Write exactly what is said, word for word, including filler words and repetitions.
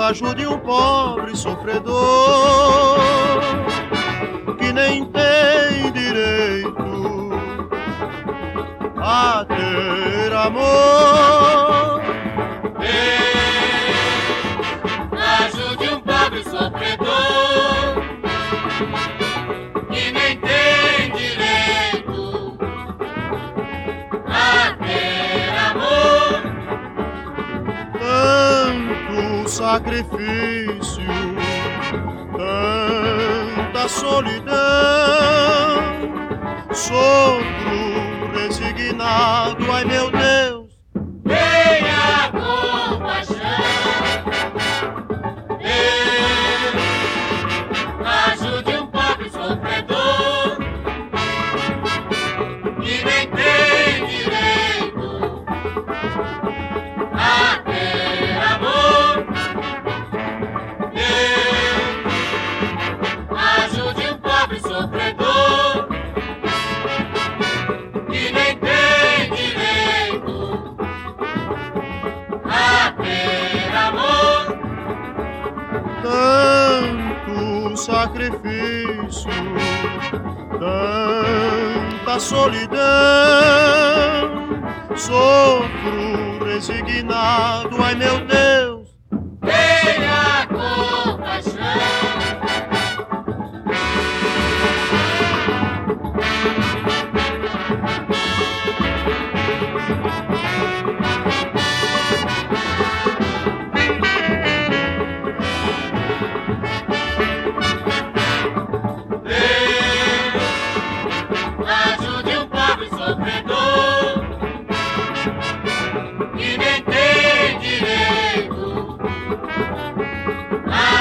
ajude um pobre sofredor que nem tem direito a ter amor. Deus, ajude um pobre sofredor que nem tem direito a ter amor. Tanto sacrifício, tanta solidão, sofro resignado, ai meu Deus, tenha compaixão. Deus, ajude um pobre sofredor que nem tem direito a ter amor. Deus, ajude um pobre sofredor que nem tem direito a ter amor. tanto sacrifício, tanta solidão, sofro resignado, ai meu Deus, Tenha compaixão. Deus, ajude um pobre sofredor que nem tem direito a